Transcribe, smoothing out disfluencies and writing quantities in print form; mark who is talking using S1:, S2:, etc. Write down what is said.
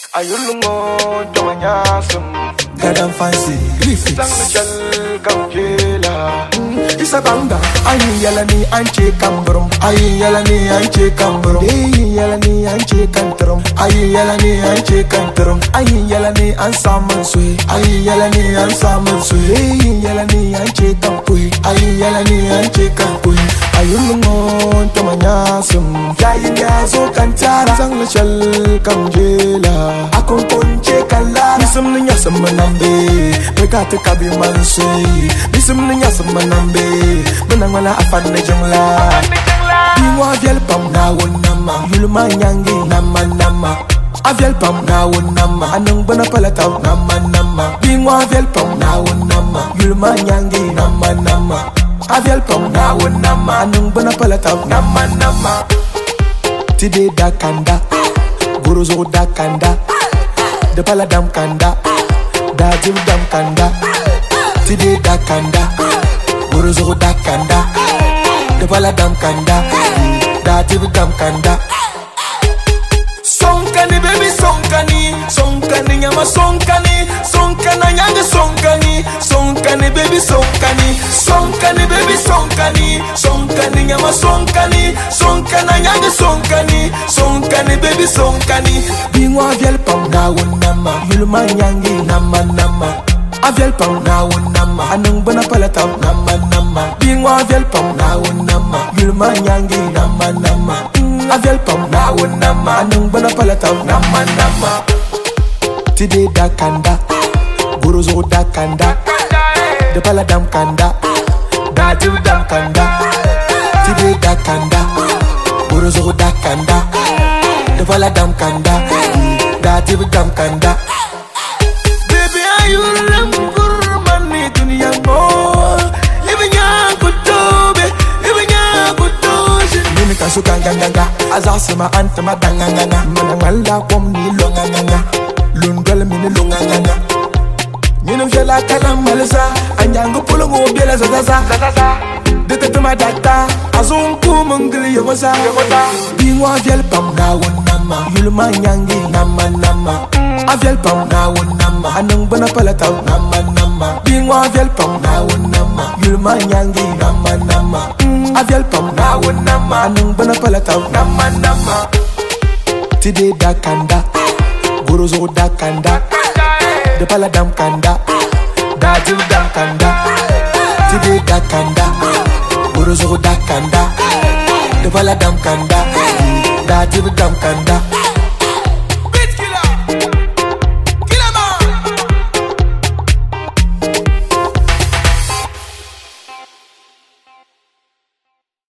S1: Ayulungo tomanyasum
S2: Gadam fancy refix
S1: Langchal kamjela
S2: Isa banga Ayi yala ni anche kambrum Ayi yala ni anche kambrum Ayi yala ni anche kantrum Ayi yala ni anche kantrum Ayi yala ni ansaman sui Ayi yala ni ansaman sui Ayi yala ni anche kampui Ayi yala ni anche kampui Ayulungo tomanyasum Yayi nyazo kantara Langchal kamjela Akon konche kala Nisum niya samanambe Pekate kabi mansui Nisum niya samanambe Menang wala afan na jangla Bingwa viel pam na wonama Yulma nyangi nama nama Aviel pam na wonama Anong bana palataw nama nama Bingwa viel pam na wonama Yulma nyangi nama nama Aviel pam na wonama Anong bana palataw nama nama Tide da kanda Guruzo da kanda De paladam kanda Da jim dam kanda Tide da kanda Guruzo da kanda De paladam kanda Da jim dam kanda Sonkani baby sonkani Sonkani nyama sonkani Sonkana nyanga sonkani Sonkani baby sonkani Sonkani baby sonkani Sonkani nyama sonkani Sonkana nyanga sonkani Sonkani baby sonkani Bingwa viel pam na wonama Yulma nyangi nama nama Aviel pam na wonama Anong bana palataw nama nama Bingwa viel pam na wonama Yulma nyangi nama nama Aviel pam na wonama Anong bana palataw nama nama Tide da kanda Guruzo da kanda De paladam kanda Da jim dam kanda Tide da kanda Guruzo da kanda De paladam kanda Da jim dam kanda Baby ayulam kurmani dunia mo Ibnya kutobe Ibnya kutoje Mimi kasuka nganganga Azasima antama danganganga Manangala kom ni longanganga Lundwele mini longanganga Nyinum jela kalam malisa Anyangu pulungu biela zazaza Dete tuma data Azunku mungili yogoza Bingwa viel pam na wonama Yulma nyangi nama nama Aviel pam na wonama Anong bana palataw nama nama Bingwa viel pam na wonama Yulma nyangi nama nama Aviel pam na wonama Anong bana palataw nama nama Tide da kanda Guruzo da kanda De paladam kanda Da jim dam kanda Tide da kanda Guruzo da kanda De paladam kanda Da jim dam kanda